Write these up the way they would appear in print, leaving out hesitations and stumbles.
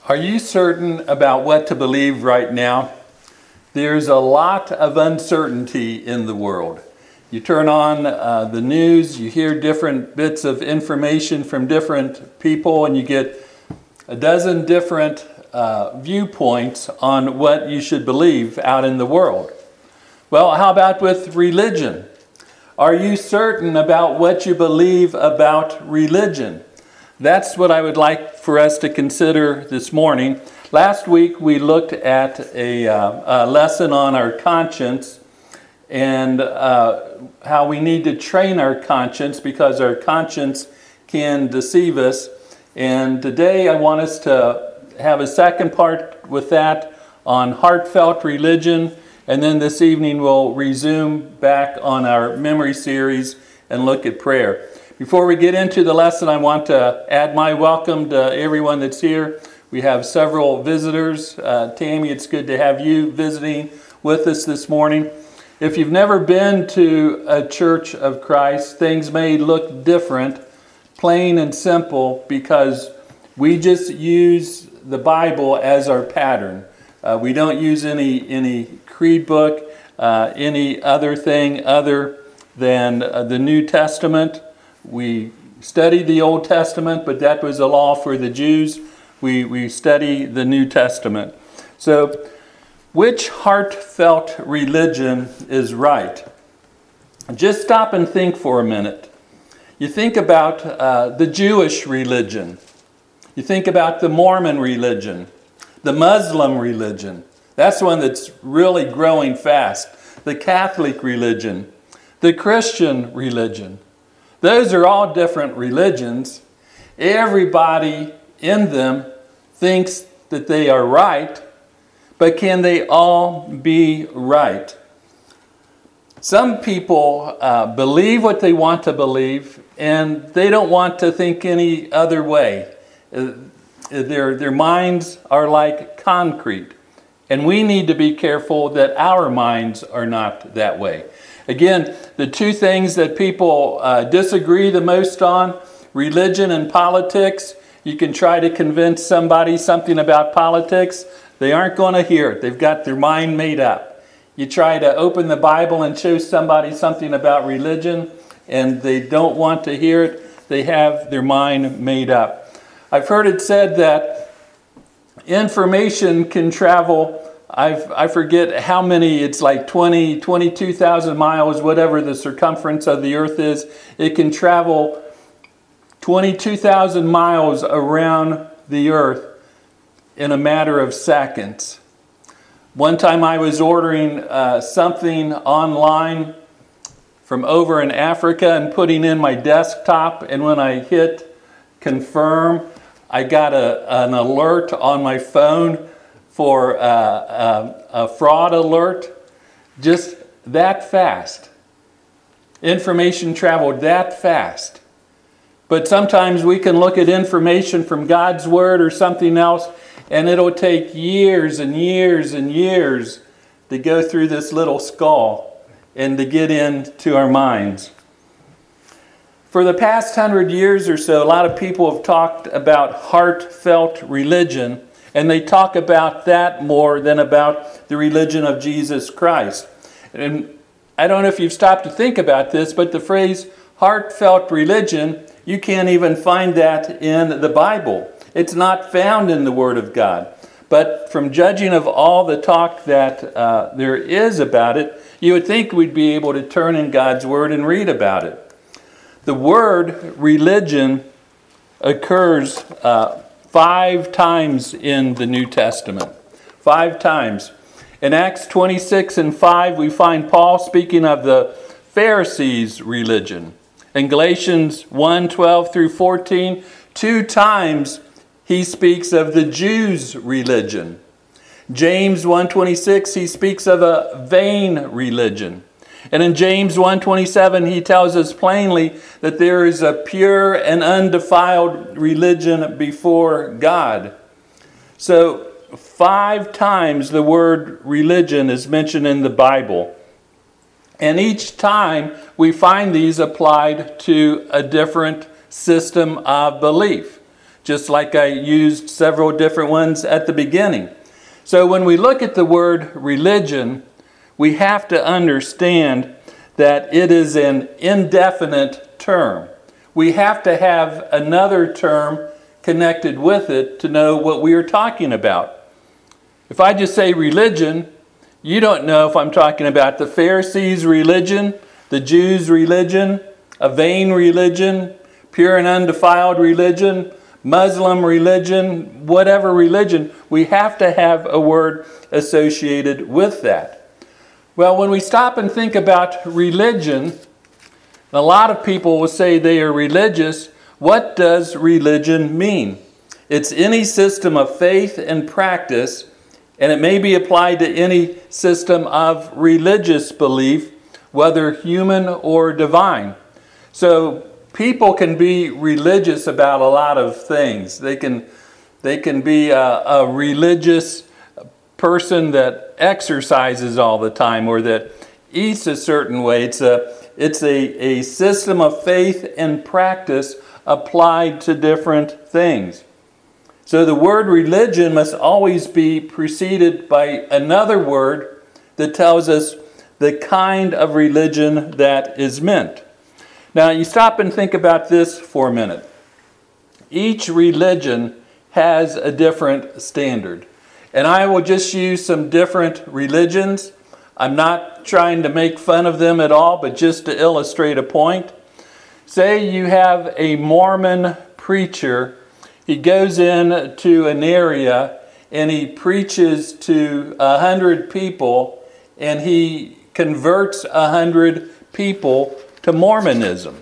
Are you certain about what to believe right now? There's a lot of uncertainty in the world. You turn on the news, you hear different bits of information from different people, and you get a dozen different viewpoints on what you should believe out in the world. Well, how about with religion? Are you certain about what you believe about religion? That's what I would like for us to consider this morning. Last week we looked at a lesson on our conscience and how we need to train our conscience because our conscience can deceive us. And today I want us to have a second part with that on heartfelt religion. And then this evening we'll resume back on our memory series and look at prayer. Before we get into the lesson, I want to add my welcome to everyone that's here. We have several visitors. Tammy, it's good to have you visiting with us this morning. If you've never been to a Church of Christ, things may look different, plain and simple, because we just use the Bible as our pattern. We don't use any creed book, any other thing other than the New Testament. We studied the Old Testament, but that was a law for the Jews. We study the New Testament. So, which heartfelt religion is right? Just stop and think for a minute. You think about the Jewish religion. You think about the Mormon religion, the Muslim religion. That's one that's really growing fast. The Catholic religion, the Christian religion. Those are all different religions. Everybody in them thinks that they are right, but can they all be right? Some people believe what they want to believe, and they don't want to think any other way. Their minds are like concrete, and we need to be careful that our minds are not that way. Again, the two things that people disagree the most on, religion and politics. You can try to convince somebody something about politics. They aren't going to hear it. They've got their mind made up. You try to open the Bible and show somebody something about religion, and they don't want to hear it. They have their mind made up. I've heard it said that information can travel, I forget how many, it's like 22,000 miles, whatever the circumference of the earth is. It can travel 22,000 miles around the earth in a matter of seconds. One time I was ordering something online from over in Africa and putting in my desktop, and when I hit confirm, I got an alert on my phone for a fraud alert. Just that fast. Information traveled that fast. But sometimes we can look at information from God's Word or something else, and it'll take years and years and years to go through this little skull and to get into our minds. For the past 100 years or so, a lot of people have talked about heartfelt religion, and they talk about that more than about the religion of Jesus Christ. And I don't know if you've stopped to think about this, but the phrase heartfelt religion, you can't even find that in the Bible. It's not found in the Word of God. But from judging of all the talk that there is about it, you would think we'd be able to turn in God's Word and read about it. The word religion occurs 5 times in the New Testament. 5 times. In Acts 26:5, we find Paul speaking of the Pharisees' religion. In Galatians 1:12 through 14, 2 times he speaks of the Jews' religion. James 1:26, he speaks of a vain religion. And in James 1:27, he tells us plainly that there is a pure and undefiled religion before God. So 5 times the word religion is mentioned in the Bible. And each time we find these applied to a different system of belief. just like I used several different ones at the beginning. So when we look at the word religion, we have to understand that it is an indefinite term. We have to have another term connected with it to know what we are talking about. If I just say religion, you don't know if I'm talking about the Pharisees' religion, the Jews' religion, a vain religion, pure and undefiled religion, Muslim religion, whatever religion. We have to have a word associated with that. Well, when we stop and think about religion, a lot of people will say they are religious. What does religion mean? It's any system of faith and practice, and it may be applied to any system of religious belief, whether human or divine. So people can be religious about a lot of things. They can be a religious person that exercises all the time or that eats a certain way. It's a system of faith and practice applied to different things. So the word religion must always be preceded by another word that tells us the kind of religion that is meant. Now you stop and think about this for a minute. Each religion has a different standard. And I will just use some different religions. I'm not trying to make fun of them at all, but just to illustrate a point. Say you have a Mormon preacher. He goes in to an area and he preaches to 100 people and he converts 100 people to Mormonism.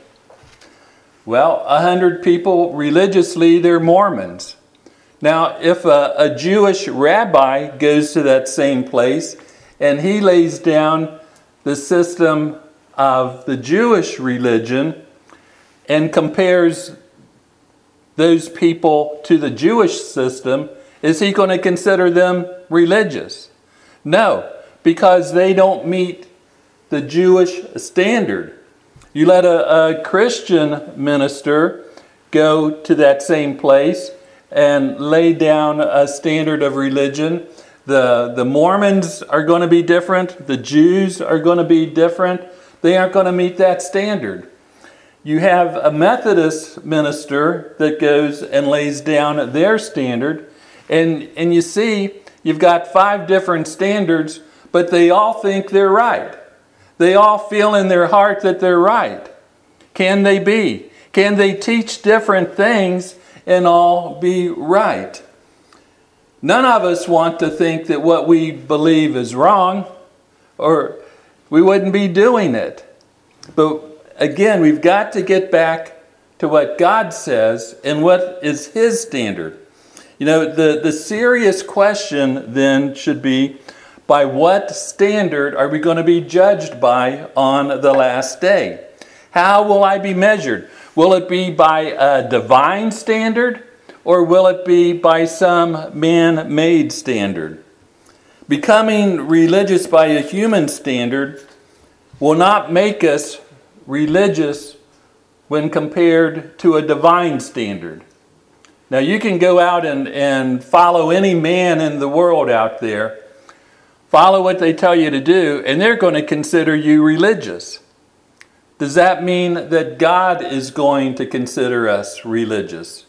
Well, 100 people religiously, they're Mormons. Now, if a Jewish rabbi goes to that same place and he lays down the system of the Jewish religion and compares those people to the Jewish system, is he going to consider them religious? No, because they don't meet the Jewish standard. You let a Christian minister go to that same place and lay down a standard of religion. The Mormons are going to be different. The Jews are going to be different. They aren't going to meet that standard. You have a Methodist minister that goes and lays down their standard. And you see, you've got 5 different standards, but they all think they're right. They all feel in their heart that they're right. Can they be? Can they teach different things and all be right? None of us want to think that what we believe is wrong, or we wouldn't be doing it. But again, we've got to get back to what God says and what is His standard. You know, the serious question then should be, by what standard are we going to be judged by on the last day? How will I be measured? Will it be by a divine standard, or will it be by some man-made standard? Becoming religious by a human standard will not make us religious when compared to a divine standard. Now you can go out and follow any man in the world out there, follow what they tell you to do, and they're going to consider you religious. Does that mean that God is going to consider us religious?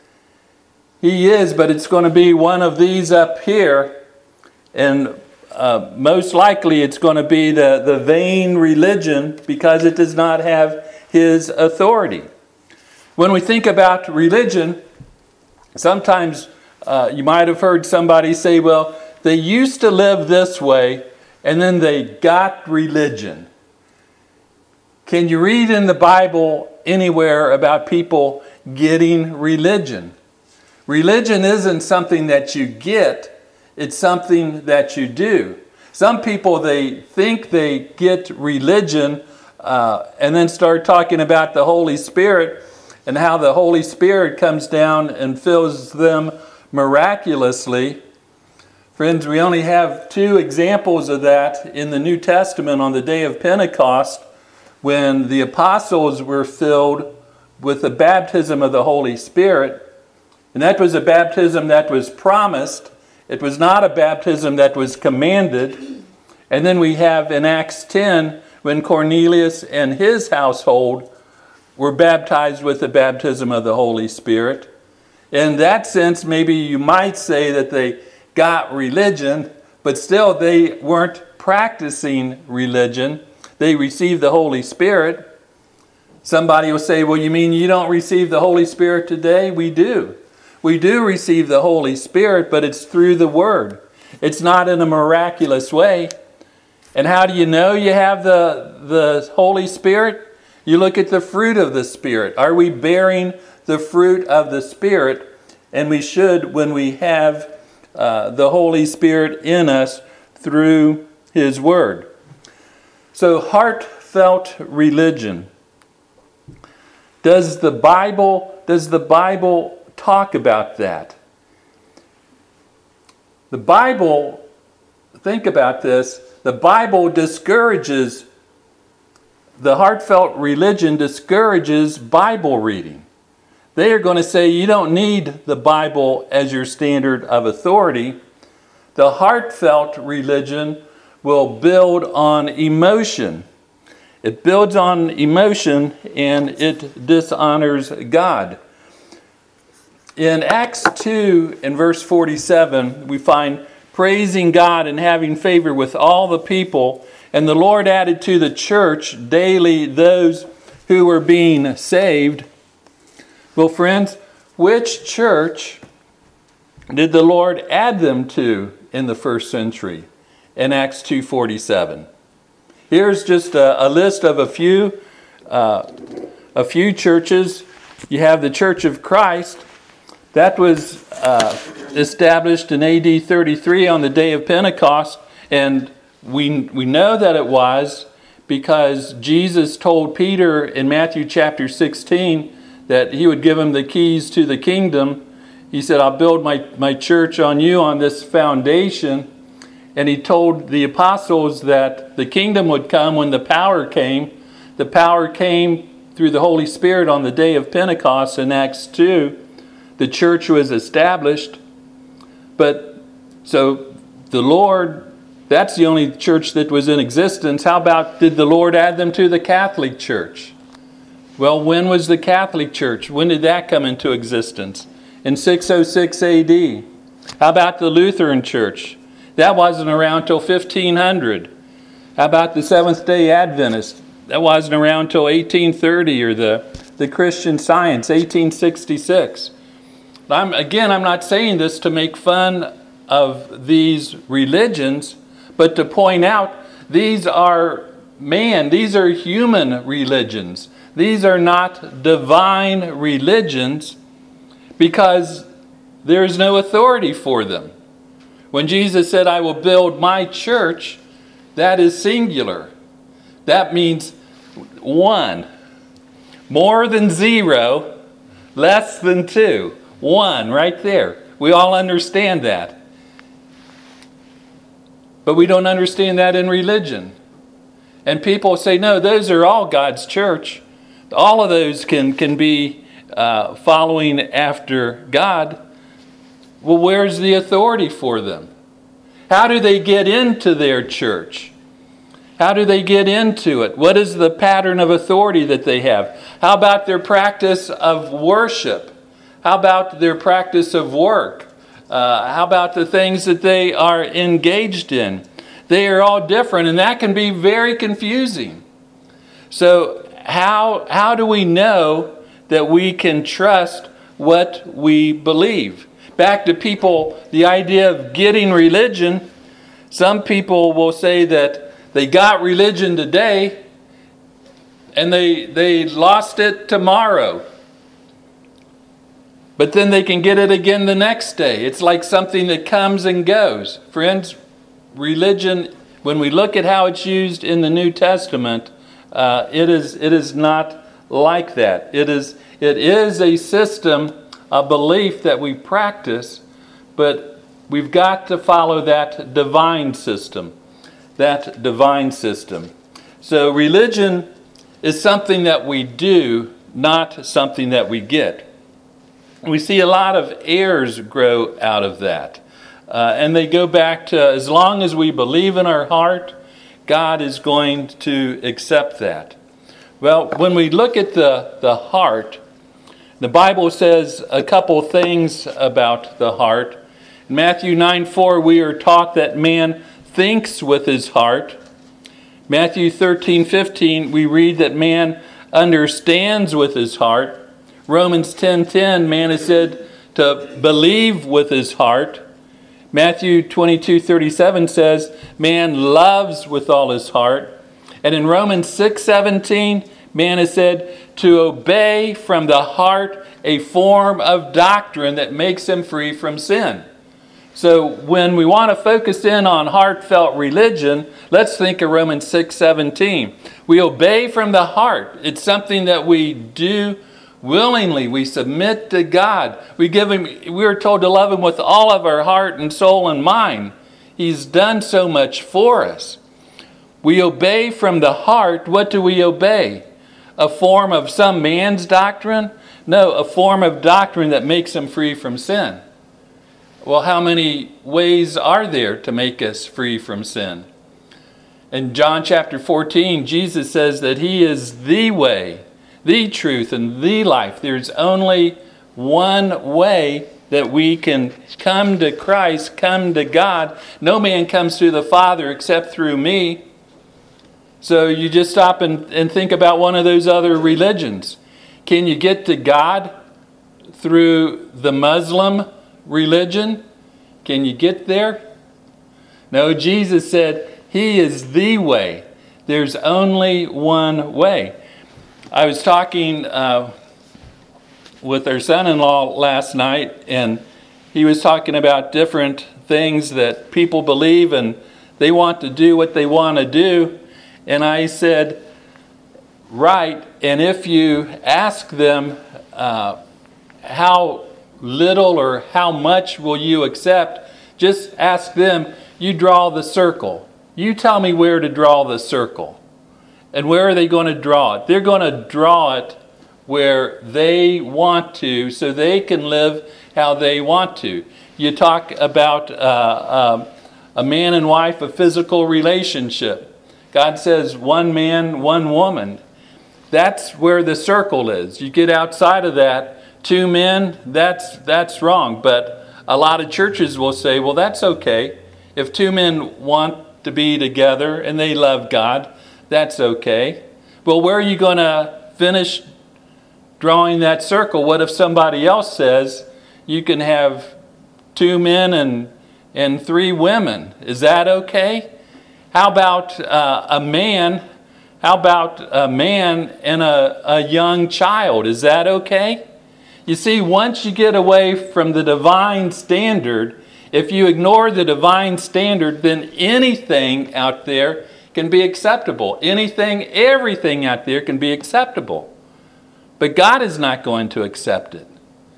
He is, but it's going to be one of these up here, and most likely it's going to be the vain religion because it does not have His authority. When we think about religion, sometimes you might have heard somebody say, well, they used to live this way and then they got religion. Can you read in the Bible anywhere about people getting religion? Religion isn't something that you get, it's something that you do. Some people, they think they get religion and then start talking about the Holy Spirit and how the Holy Spirit comes down and fills them miraculously. Friends, we only have 2 examples of that in the New Testament on the day of Pentecost, when the apostles were filled with the baptism of the Holy Spirit. And that was a baptism that was promised. It was not a baptism that was commanded. And then we have in Acts 10, when Cornelius and his household were baptized with the baptism of the Holy Spirit. In that sense, maybe you might say that they got religion, but still they weren't practicing religion. They received the Holy Spirit. Somebody will say, well, you mean you don't receive the Holy Spirit today? We do. We do receive the Holy Spirit, but it's through the Word. It's not in a miraculous way. And how do you know you have the Holy Spirit? You look at the fruit of the Spirit. Are we bearing the fruit of the Spirit? And we should when we have the Holy Spirit in us through His Word. So heartfelt religion. Does the Bible talk about that? The Bible, think about this, the Bible discourages, the heartfelt religion discourages Bible reading. They are going to say you don't need the Bible as your standard of authority. The heartfelt religion will build on emotion. It builds on emotion and it dishonors God. In Acts 2 and verse 47, we find praising God and having favor with all the people. And the Lord added to the church daily those who were being saved. Well, friends, which church did the Lord add them to in the first century in Acts 2:47? Here's just a list of a few churches. You have the Church of Christ. That was established in AD 33 on the day of Pentecost, and we know that it was because Jesus told Peter in Matthew chapter 16 that he would give him the keys to the kingdom. He said, I'll build my church on you on this foundation. And he told the apostles that the kingdom would come when the power came. The power came through the Holy Spirit on the day of Pentecost in Acts 2. The church was established. But so the Lord, that's the only church that was in existence. How about, did the Lord add them to the Catholic Church? Well, when was the Catholic Church? When did that come into existence? In 606 AD. How about the Lutheran Church? That wasn't around till 1500. How about the Seventh-day Adventists? That wasn't around till 1830, or the Christian Science, 1866. I'm not saying this to make fun of these religions, but to point out these are human religions. These are not divine religions because there is no authority for them. When Jesus said, I will build my church, that is singular. That means one. More than zero, less than two. One, right there. We all understand that. But we don't understand that in religion. And people say, no, those are all God's church. All of those can be following after God. Well, where's the authority for them? How do they get into their church? How do they get into it? What is the pattern of authority that they have? How about their practice of worship? How about their practice of work? How about the things that they are engaged in? They are all different, and that can be very confusing. So how do we know that we can trust what we believe? Back to people, the idea of getting religion. Some people will say that they got religion today and they lost it tomorrow. But then they can get it again the next day. It's like something that comes and goes. Friends, religion, when we look at how it's used in the New Testament, it is not like that. It is a system, a belief that we practice, but we've got to follow that divine system. That divine system. So religion is something that we do, not something that we get. we see a lot of errors grow out of that. And they go back to, as long as we believe in our heart, God is going to accept that. Well, when we look at the heart, the Bible says a couple things about the heart. In Matthew 9:4, we are taught that man thinks with his heart. Matthew 13:15, we read that man understands with his heart. Romans 10:10, man is said to believe with his heart. Matthew 22:37 says, man loves with all his heart. And in Romans 6:17, man is said to obey from the heart a form of doctrine that makes him free from sin. So when we want to focus in on heartfelt religion, let's think of Romans 6:17. We obey from the heart. It's something that we do willingly. We submit to God. We are told to love Him with all of our heart and soul and mind. He's done so much for us. We obey from the heart. What do we obey? A form of some man's doctrine? No, a form of doctrine that makes him free from sin. Well, how many ways are there to make us free from sin? In John chapter 14, Jesus says that He is the way, the truth, and the life. There's only one way that we can come to Christ, come to God. No man comes to the Father except through me. So you just stop and think about one of those other religions. Can you get to God through the Muslim religion? Can you get there? No, Jesus said He is the way. There's only one way. I was talking with our son-in-law last night, and he was talking about different things that people believe, and they want to do what they want to do. And I said, right, and if you ask them how little or how much will you accept, just ask them, you draw the circle. You tell me where to draw the circle. And where are they going to draw it? They're going to draw it where they want to, so they can live how they want to. You talk about a man and wife, a physical relationship. God says one man, one woman. That's where the circle is. You get outside of that, two men, that's wrong. But a lot of churches will say, well, that's okay. If two men want to be together and they love God, that's okay. Well, where are you going to finish drawing that circle? What if somebody else says you can have two men and three women? Is that okay? How about a man? How about a man and a young child? Is that okay? You see, once you get away from the divine standard, if you ignore the divine standard, then anything out there can be acceptable. Anything, everything out there can be acceptable. But God is not going to accept it.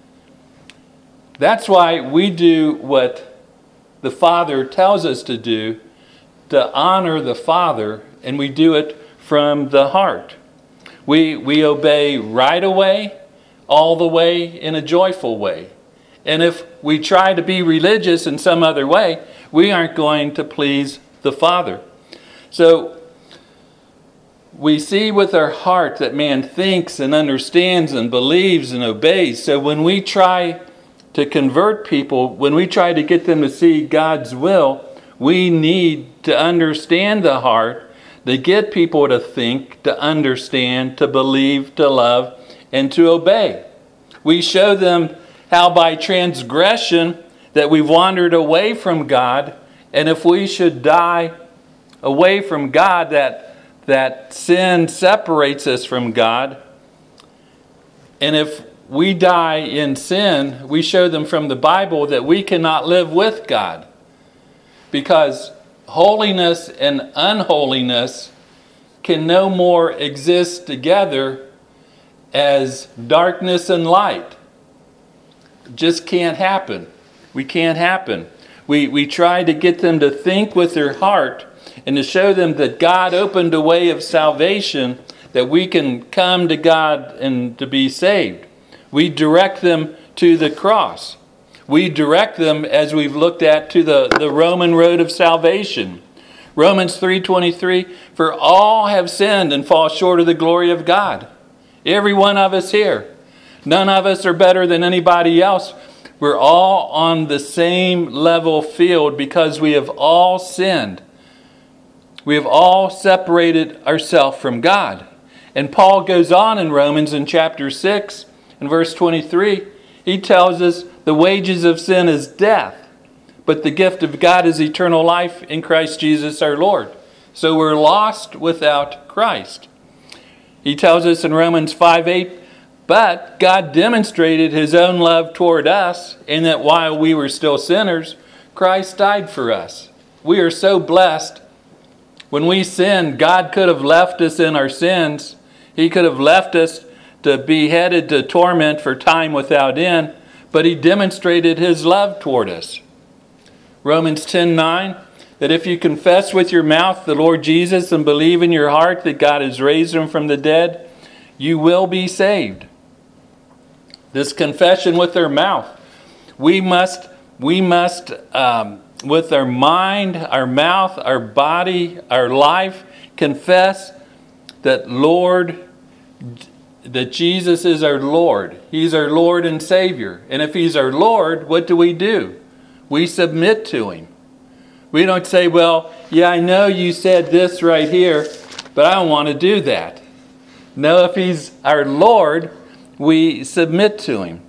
That's why we do what the Father tells us to do, to honor the Father, and we do it from the heart. We obey right away, all the way, in a joyful way. And if we try to be religious in some other way, we aren't going to please the Father. So we see with our heart that man thinks and understands and believes and obeys. So when we try to convert people, when we try to get them to see God's will, we need to understand the heart, to get people to think, to understand, to believe, to love, and to obey. We show them how by transgression that we've wandered away from God, and if we should die away from God, that sin separates us from God. And if we die in sin, we show them from the Bible that we cannot live with God. Because holiness and unholiness can no more exist together as darkness and light. It just can't happen. We can't happen. We try to get them to think with their heart and to show them that God opened a way of salvation, that we can come to God and to be saved. We direct them to the cross. We direct them, as we've looked at, to the Roman road of salvation. Romans 3:23, for all have sinned and fall short of the glory of God. Every one of us here. None of us are better than anybody else. We're all on the same level field because we have all sinned. We have all separated ourselves from God. And Paul goes on in Romans in chapter 6 and verse 23. He tells us the wages of sin is death, but the gift of God is eternal life in Christ Jesus our Lord. So we're lost without Christ. He tells us in Romans 5:8, but God demonstrated his own love toward us in that while we were still sinners, Christ died for us. We are so blessed. When we sinned, God could have left us in our sins. He could have left us to be headed to torment for time without end, but he demonstrated his love toward us. Romans 10:9, that if you confess with your mouth the Lord Jesus and believe in your heart that God has raised him from the dead, you will be saved. This confession with our mouth, we must with our mind, our mouth, our body, our life, confess that that Jesus is our Lord. He's our Lord and Savior. And if he's our Lord, what do? We submit to him. We don't say, well, yeah, I know you said this right here, but I don't want to do that. No, if he's our Lord, we submit to him.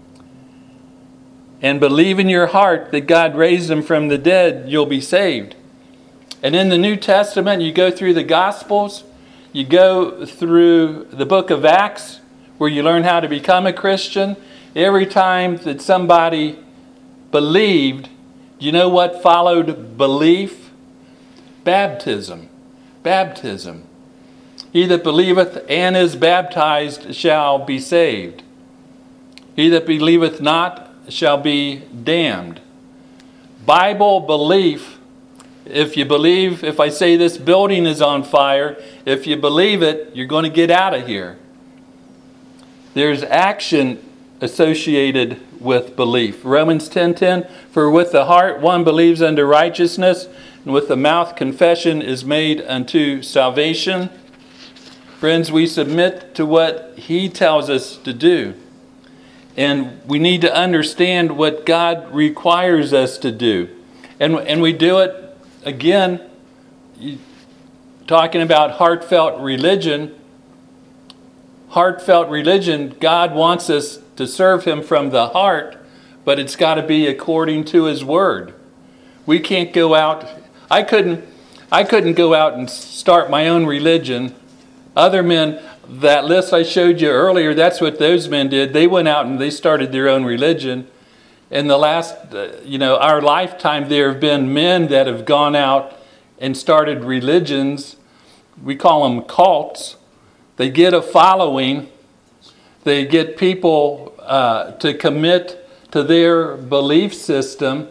And believe in your heart that God raised him from the dead, you'll be saved. And in the New Testament, you go through the Gospels, you go through the book of Acts, where you learn how to become a Christian. Every time that somebody believed, you know what followed belief? Baptism. Baptism. He that believeth and is baptized shall be saved. He that believeth not shall be damned. Bible belief, if I say this building is on fire, if you believe it, you're going to get out of here. There's action associated with belief. Romans 10:10, for with the heart one believes unto righteousness, and with the mouth confession is made unto salvation. Friends, we submit to what he tells us to do. And we need to understand what God requires us to do. And we do it, again, talking about heartfelt religion. Heartfelt religion, God wants us to serve him from the heart, but it's got to be according to his word. We can't go out. I couldn't go out and start my own religion. Other men, that list I showed you earlier, that's what those men did. They went out and they started their own religion. In the last, our lifetime, there have been men that have gone out and started religions. We call them cults. They get a following. They get people to commit to their belief system.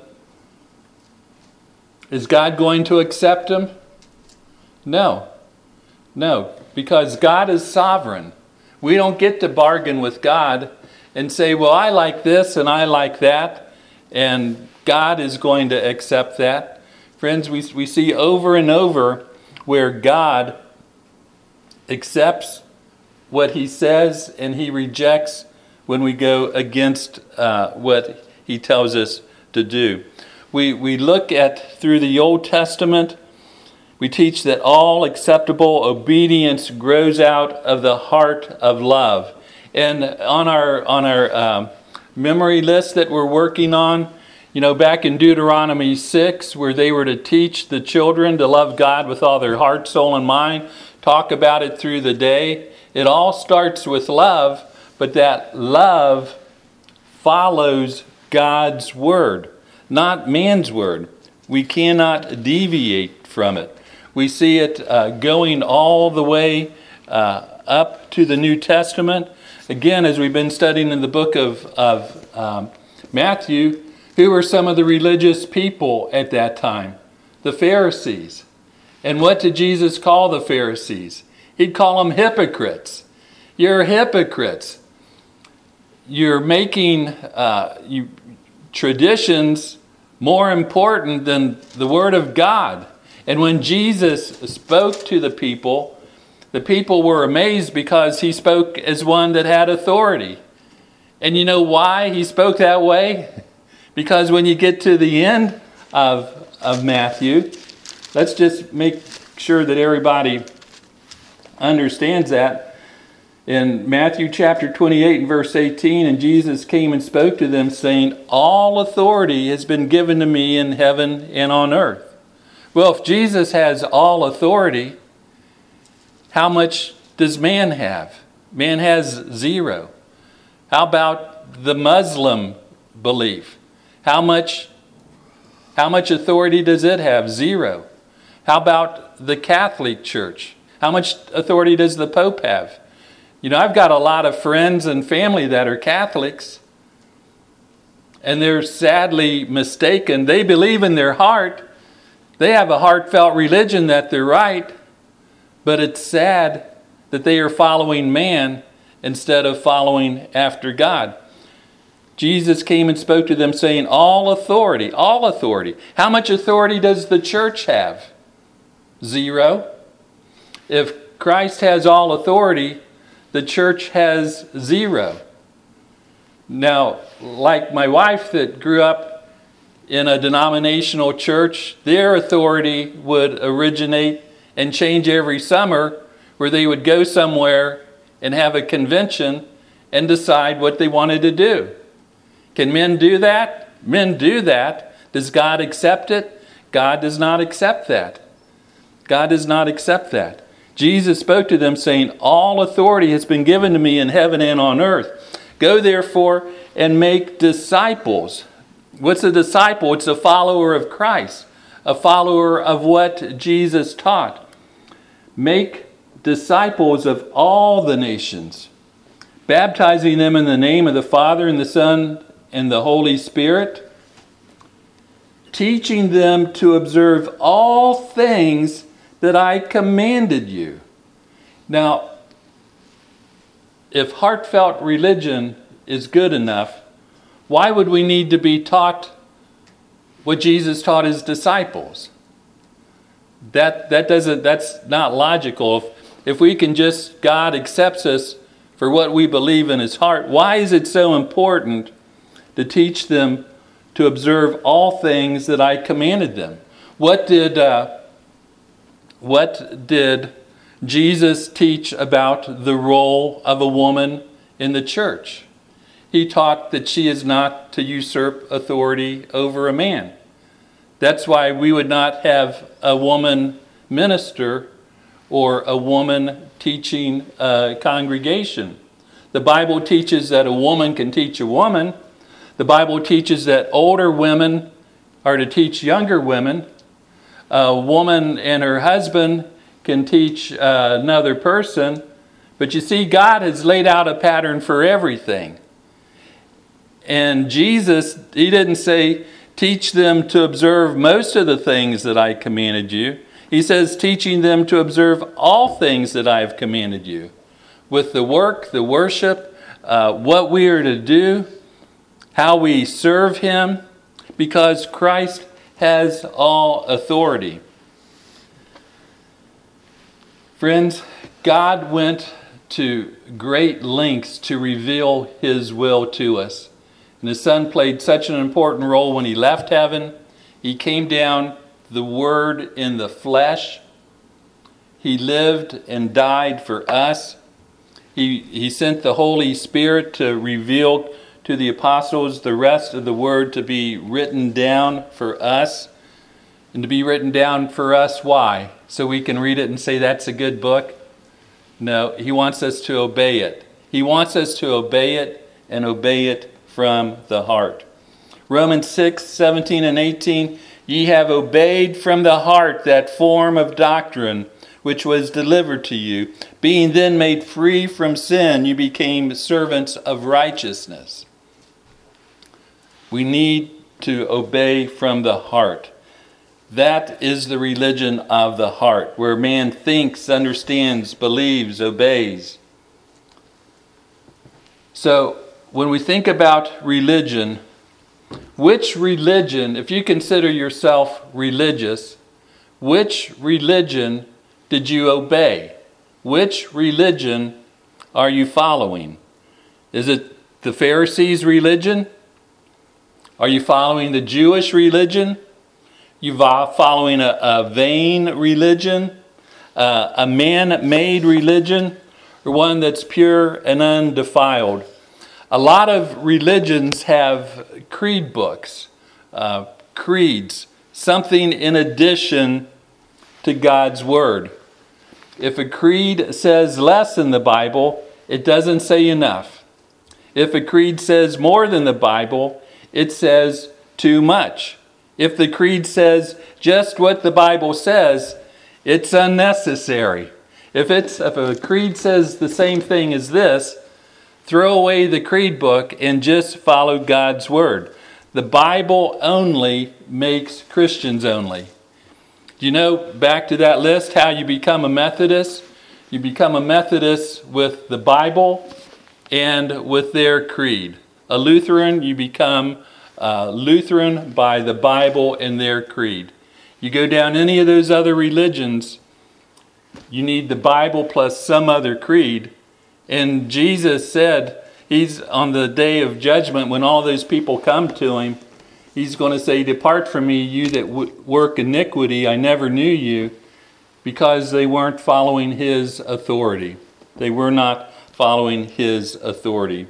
Is God going to accept them? No, because God is sovereign. We don't get to bargain with God and say, well, I like this and I like that, and God is going to accept that. Friends, we see over and over where God accepts what he says and he rejects when we go against what he tells us to do. We look at, through the Old Testament, we teach that all acceptable obedience grows out of the heart of love. And on our memory list that we're working on, back in Deuteronomy 6, where they were to teach the children to love God with all their heart, soul, and mind, talk about it through the day. It all starts with love, but that love follows God's word, not man's word. We cannot deviate from it. We see it going all the way up to the New Testament. Again, as we've been studying in the book of Matthew, who were some of the religious people at that time? The Pharisees. And what did Jesus call the Pharisees? He'd call them hypocrites. You're hypocrites. you're making traditions more important than the Word of God. And when Jesus spoke to the people were amazed because he spoke as one that had authority. And you know why he spoke that way? Because when you get to the end of Matthew, let's just make sure that everybody understands that. In Matthew chapter 28 and verse 18, and Jesus came and spoke to them, saying, all authority has been given to me in heaven and on earth. Well, if Jesus has all authority, how much does man have? Man has zero. How about the Muslim belief? How much authority does it have? Zero. How about the Catholic Church? How much authority does the Pope have? You know, I've got a lot of friends and family that are Catholics, and they're sadly mistaken. They believe in their heart. They have a heartfelt religion that they're right, but it's sad that they are following man instead of following after God. Jesus came and spoke to them saying, all authority, all authority. How much authority does the church have? Zero. If Christ has all authority, the church has zero. Now, like my wife that grew up in a denominational church, their authority would originate and change every summer, where they would go somewhere and have a convention and decide what they wanted to do. Can men do that? Men do that. Does God accept it? God does not accept that. God does not accept that. Jesus spoke to them saying, all authority has been given to me in heaven and on earth. Go therefore and make disciples. What's a disciple? It's a follower of Christ, a follower of what Jesus taught. Make disciples of all the nations, baptizing them in the name of the Father and the Son and the Holy Spirit, teaching them to observe all things that I commanded you. Now, if heartfelt religion is good enough, why would we need to be taught what Jesus taught his disciples? That's not logical. If we can just, God accepts us for what we believe in his heart, why is it so important to teach them to observe all things that I commanded them? What did Jesus teach about the role of a woman in the church? He taught that she is not to usurp authority over a man. That's why we would not have a woman minister or a woman teaching a congregation. The Bible teaches that a woman can teach a woman. The Bible teaches that older women are to teach younger women. A woman and her husband can teach another person. But you see, God has laid out a pattern for everything. And Jesus, he didn't say, teach them to observe most of the things that I commanded you. He says, teaching them to observe all things that I have commanded you. With the work, the worship, what we are to do, how we serve him, because Christ has all authority. Friends, God went to great lengths to reveal his will to us. And his Son played such an important role when he left heaven. He came down, the Word in the flesh. He lived and died for us. He sent the Holy Spirit to reveal to the apostles the rest of the Word to be written down for us. And to be written down for us, why? So we can read it and say that's a good book? No, he wants us to obey it. He wants us to obey it and obey it from the heart. Romans 6:17 and 18, ye have obeyed from the heart that form of doctrine which was delivered to you. Being then made free from sin, you became servants of righteousness. We need to obey from the heart. That is the religion of the heart, where man thinks, understands, believes, obeys. So when we think about religion, which religion, if you consider yourself religious, which religion did you obey? Which religion are you following? Is it the Pharisees' religion? Are you following the Jewish religion? You following a vain religion? A man-made religion? Or one that's pure and undefiled? A lot of religions have creed books, creeds, something in addition to God's Word. If a creed says less in the Bible, it doesn't say enough. If a creed says more than the Bible, it says too much. If the creed says just what the Bible says, it's unnecessary. If a creed says the same thing as this, throw away the creed book and just follow God's Word. The Bible only makes Christians only. Do you know, back to that list, how you become a Methodist? You become a Methodist with the Bible and with their creed. A Lutheran, you become Lutheran by the Bible and their creed. You go down any of those other religions, you need the Bible plus some other creed. And Jesus said, he's on the day of judgment, when all those people come to him, he's going to say, "Depart from me, you that work iniquity, I never knew you," because they weren't following his authority. They were not following his authority.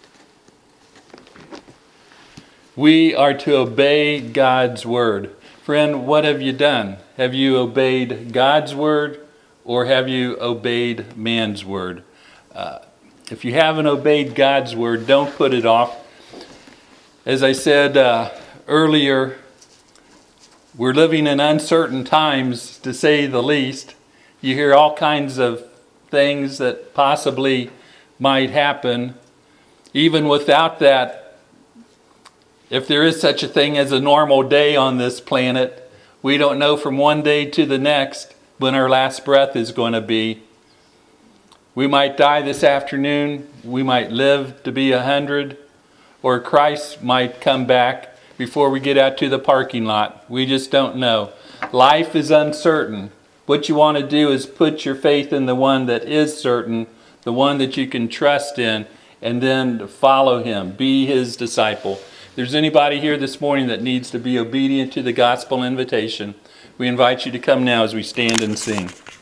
We are to obey God's Word. Friend, what have you done? Have you obeyed God's Word, or have you obeyed man's word? If you haven't obeyed God's Word, don't put it off. As I said earlier, we're living in uncertain times, to say the least. You hear all kinds of things that possibly might happen. Even without that, if there is such a thing as a normal day on this planet, we don't know from one day to the next when our last breath is going to be. We might die this afternoon. We might live to be 100. Or Christ might come back before we get out to the parking lot. We just don't know. Life is uncertain. What you want to do is put your faith in the one that is certain, the one that you can trust in, and then follow him. Be his disciple. If there's anybody here this morning that needs to be obedient to the gospel invitation, we invite you to come now as we stand and sing.